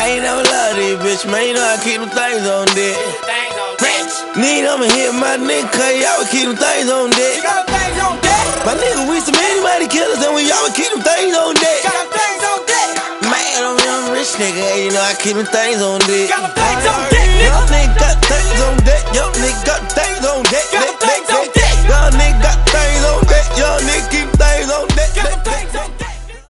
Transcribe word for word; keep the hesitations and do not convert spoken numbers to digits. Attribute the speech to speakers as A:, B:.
A: I ain't never loved this bitch, man. You know I keep them things on deck. Need I'ma hit my nigga, cause y'all would keep them things on deck. My nigga, we some anybody killers, and we y'all would keep them things on deck. Man, I'm a rich nigga, you know I keep them things on deck. Y'all niggas got things on deck.